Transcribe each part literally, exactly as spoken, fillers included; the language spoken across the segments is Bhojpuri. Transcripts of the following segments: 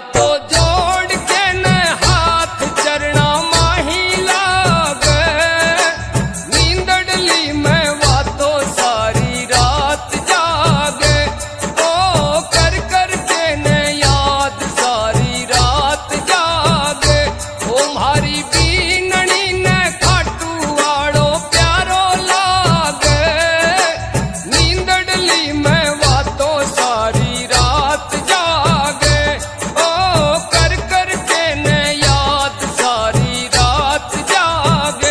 तो जोड़ के न हाथ चरणा माही लागे, नींदड़ली में वा तो सारी रात जागे। ओ कर कर के न याद सारी रात जागे, ओ म्हारी बीननी न खाटू वाड़ो प्यारो लागे, नींदड़ली में वा तो सारी रात जागे। ओ कर कर के न याद सारी रात जागे।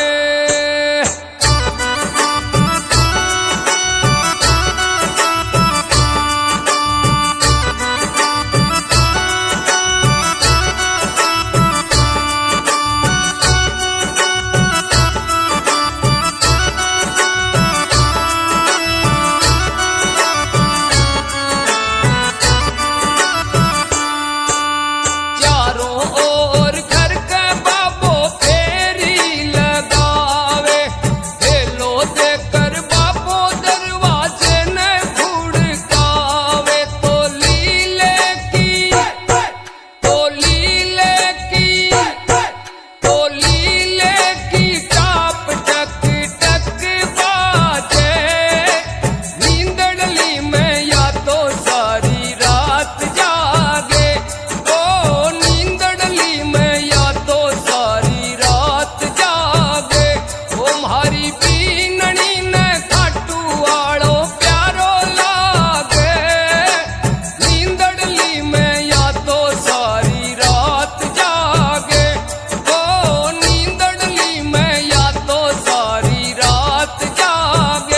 चारों ओर घर के बाबो फेरी लगावे, हेलो देकर बाबो दरवाजे न खुड़कावे। तो लीले की तो लीले की तो लीले की टाप टक टक बाजे, नींदड़ली में या तो सारी रात जागे। ओ नींदड़ली में या तो सारी रात जागे, ओ म्हारी बीननी न खाटू वाड़ो प्यारो लागे, नींदड़ली में या तो सारी रात जागे। ओ नींदड़ली में या तो सारी रात जागे।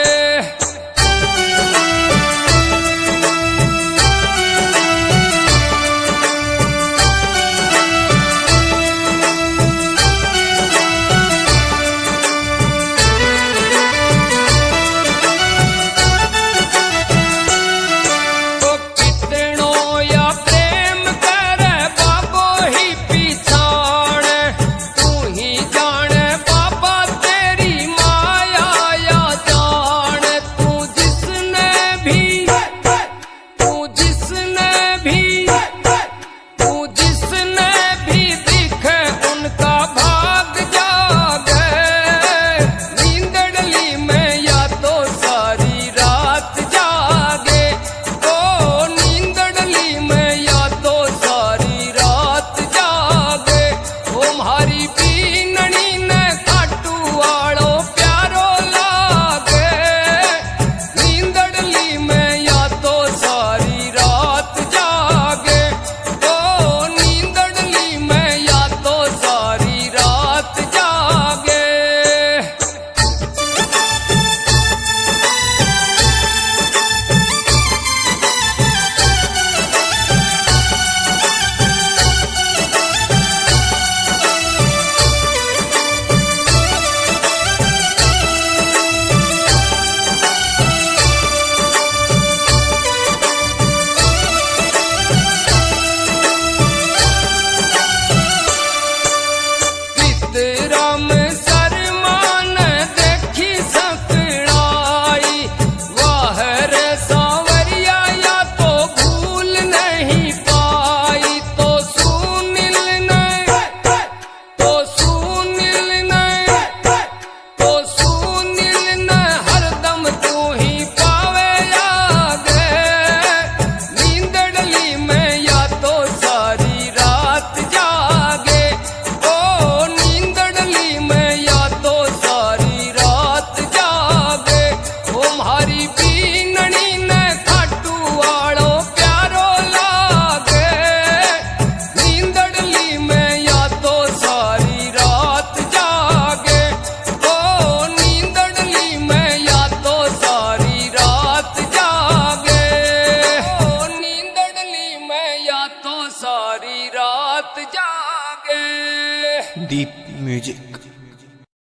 तो कितनो या प्रेम करे बाबो ही पिछाड़े, तू ही जाने बाबा तेरी माया या जाने। तू जिसने भी तू जिसने भी तू जिसने भी दिखे उनका भाग जागे, नींदड़ली में या तो सारी रात जागे। ओ नींदड़ली में या तो सारी रात जागे, ओ म्हारी बीननी न खाटू वाड़ो प्यारो लागे, नींदड़ली में या तो सारी रात जागे। ओ नींदड़ली में या तो सारी रात जागे। राम सरमान देखी सकड़ाई, वाह रे सांवरिया या तो भूल नहीं पाई। तो सुनिल ने तो सुनिल ने तो सुनिल ने हरदम तू ही पावे लागे, नींदड़ली में या तो सारी रात जागे। ओ नींदड़ली में या तो सारी रात जागे, ओ म्हारी बीननी न खाटू वाड़ो प्यारो लागे, नींदड़ली में या तो सारी रात जागे। ओ नींदड़ली में या तो सारी रात जागे, ओ नींदड़ली में या तो सारी रात जागे। Deep music.